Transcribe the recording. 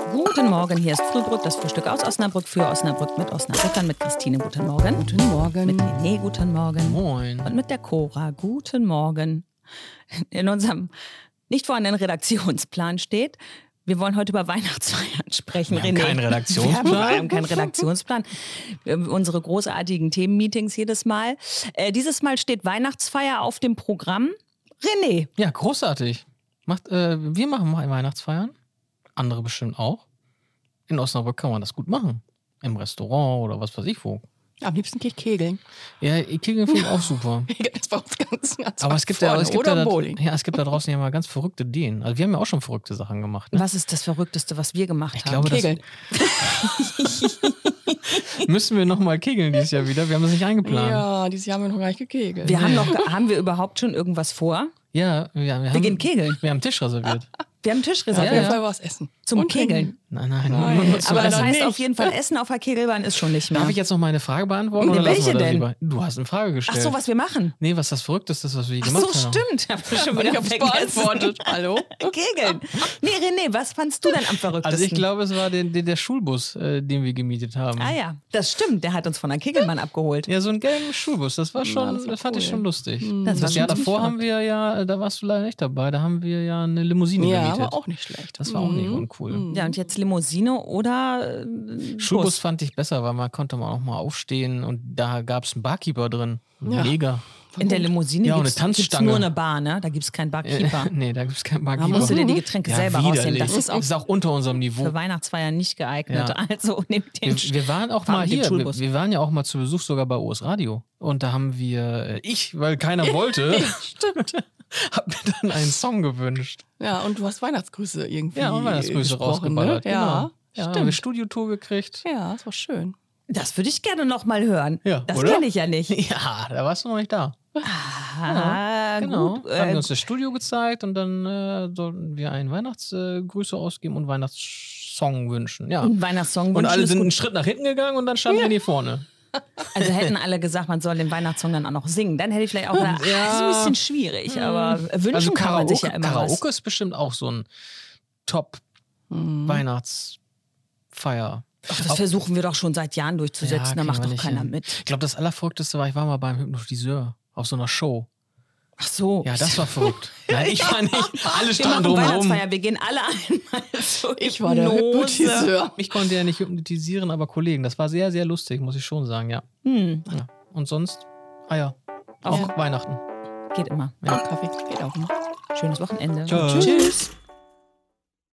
Guten Morgen, hier ist Frühbrück, das Frühstück aus Osnabrück für Osnabrück mit Osnabrückern, mit Christine, guten Morgen. Guten Morgen. Mit René, guten Morgen. Moin. Und mit der Cora, guten Morgen. In unserem nicht vorhandenen Redaktionsplan steht, wir wollen heute über Weihnachtsfeiern sprechen. Wir haben keinen Redaktionsplan. Wir haben keinen Redaktionsplan. Unsere großartigen Themenmeetings jedes Mal. Dieses Mal steht Weihnachtsfeier auf dem Programm. René. Ja, großartig. Wir machen mal Weihnachtsfeiern. Andere bestimmt auch. In Osnabrück kann man das gut machen. Im Restaurant oder was weiß ich wo. Am liebsten gehe ich kegeln. Ja, Kegeln finde ich auch super. Das war uns ganz Aber es gibt da draußen ja mal ganz verrückte Ideen. Also wir haben ja auch schon verrückte Sachen gemacht. Ne? Was ist das Verrückteste, was wir gemacht haben? Glaube, Kegeln. Müssen wir nochmal kegeln dieses Jahr wieder? Wir haben das nicht eingeplant. Ja, dieses Jahr haben wir noch gar nicht gekegelt. Haben wir überhaupt schon irgendwas vor? Ja, wir gehen kegeln. Wir haben einen Tisch reserviert. Wir haben einen Tisch Auf reserviert. jeden Fall was essen. Zum Und Kegeln. Nein. Nein. Zum Aber das Essen. heißt nicht. auf jeden Fall, Essen auf der Kegelbahn ist schon nicht mehr. Darf ich jetzt noch meine Frage beantworten? Nee, Oder lassen welche wir das denn? lieber? Du hast eine Frage Ach gestellt. so, was wir machen. Nee, was das Verrückteste ist, was wir je Ach gemacht so, haben. stimmt. Ich habe schon wieder Ich hab's beantwortet. Hallo? Kegeln. Nee, René, was fandst du denn am verrücktesten? Also ich glaube, es war der Schulbus, den wir gemietet haben. Ah ja, das stimmt. Der hat uns von der Kegelbahn abgeholt. Ja, so einen gelben Schulbus. Das war schon, das war das fand ich cool. schon lustig. Das war Das Jahr schon davor ziemlich haben wir ja, da warst du leider nicht dabei, da haben wir ja eine Limousine Ja, gemietet. aber auch nicht schlecht. Das war auch nicht uncool. Ja, und jetzt Limousine oder Schulbus Bus. fand ich besser, weil man konnte auch mal aufstehen und da gab es einen Barkeeper drin. Ja. Mega. In der Limousine Ja, und eine gibt's Tanzstange. nur eine Bar, ne? Da gibt es keinen Barkeeper. Nee, da gibt es keinen Da Barkeeper. musst du dir die Getränke selber rausnehmen. widerlich. Das ist auch unter unserem Niveau. für Weihnachtsfeiern nicht geeignet. Ja. Also nehmt den Wir waren auch fahren mal mit dem hier. Schulbus. Wir waren ja auch mal zu Besuch sogar bei OS Radio. Und da haben wir, weil keiner wollte, hab mir dann einen Song gewünscht. Ja, und du hast Weihnachtsgrüße irgendwie Ja, und Weihnachtsgrüße gesprochen, rausgeballert. Ne? Genau. Ja, Ja, haben wir stimmt. Studiotour gekriegt. Ja, das war schön. Das würde ich gerne noch mal hören. Ja, das oder? kenne ich ja nicht. Ja, da warst du noch nicht da. Ah, Genau. gut. Haben wir uns das Studio gezeigt und dann sollten wir einen Weihnachtsgrüße ausgeben und Weihnachtssong wünschen. Ja. Ein Weihnachtssong Und wünschen alle ist sind gut. einen Schritt nach hinten gegangen und dann standen wir hier vorne. Also hätten alle gesagt, man soll den Weihnachtssong dann auch noch singen. Dann hätte ich vielleicht auch gedacht, das ist ein bisschen schwierig. Aber wünschen Also kann man sich ja immer Karaoke ist bestimmt auch so ein Top-Weihnachtsfeier. was. Ach, das versuchen wir doch schon seit Jahren durchzusetzen. Da kriegen macht wir doch nicht keiner hin. mit. Ich glaube, das Allerverrückteste war, ich war mal beim Hypnotiseur auf so einer Show. Ach so. Ja, das war verrückt. Nein, ich war nicht. Alle wir standen machen drumherum. Weihnachtsfeier. Wir gehen alle einmal zur Ich war der Hypnose. Hypnotiseur. Ich konnte ja nicht hypnotisieren, aber Kollegen. Das war sehr, sehr lustig, muss ich schon sagen, ja. Ja. Und sonst, ja, auch Weihnachten. Geht immer. Ja. Kaffee geht auch immer. Schönes Wochenende. Tschüss. Tschüss.